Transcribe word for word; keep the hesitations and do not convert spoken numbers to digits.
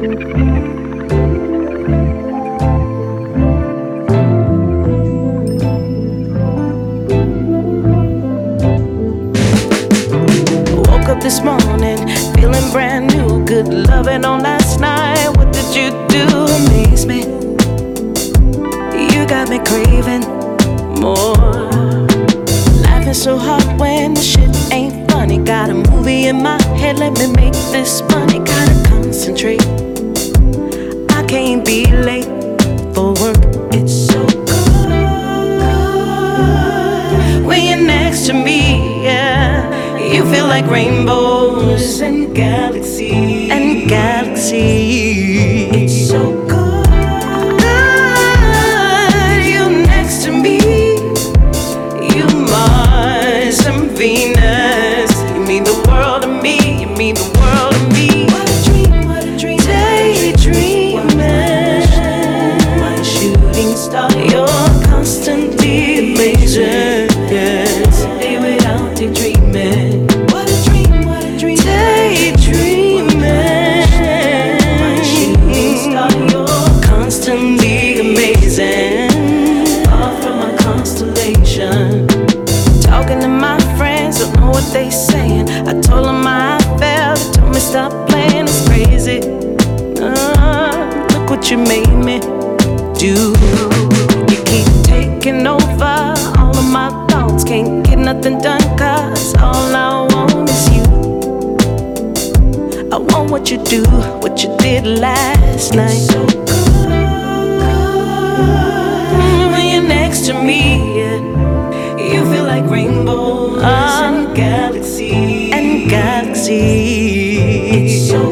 Woke up this morning, feeling brand new. Good loving on last night. What did you do? Amaze me. You got me craving more. Laughing so hard when the shit ain't funny. Got a movie in my head, let me make this money. Gotta concentrate, I can't be late for work. It's so good when you're next to me, yeah. You feel like rainbows and galaxies and galaxies. It's so good. You next to me. You Mars and Venus. You mean the world to me. You mean the world to me. What a dream, what a dream. Daydreaming. My shooting star. You're constantly amazing. Yes. Day without daydreaming. What a dream, what a dream. Daydreaming. My shooting star. You're constantly amazing. Far from my constellation. Talking to my friends, don't know what they saying. I told them how I felt, they told me stop playing, it's crazy. Uh, look what you made me do. You keep taking over all of my thoughts. Can't get nothing done, cause all I want is you. I want what you do, what you did last night. It's so good when you're next to me, yeah. You feel like rainbows and galaxies and galaxies. It's so